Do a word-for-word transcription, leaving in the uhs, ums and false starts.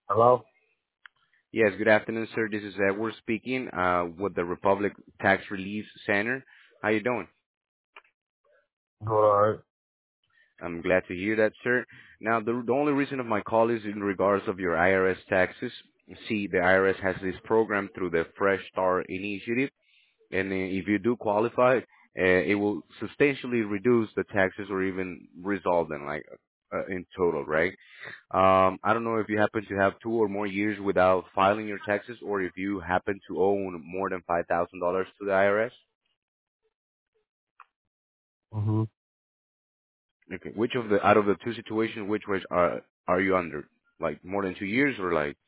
Hello? Yes, good afternoon, sir. This is Edward speaking uh, with the Republic Tax Relief Center. How you doing? Doing alright. I'm glad to hear that, sir. Now, the, the only reason of my call is in regards of your I R S taxes. See, the I R S has this program through the Fresh Start Initiative, and uh, if you do qualify, uh, it will substantially reduce the taxes or even resolve them, like uh, in total, right? Um, I don't know if you happen to have two or more years without filing your taxes, or if you happen to own more than five thousand dollars to the I R S. hmm Okay, which of the out of the two situations, which was are are you under? Like more than two years, or like?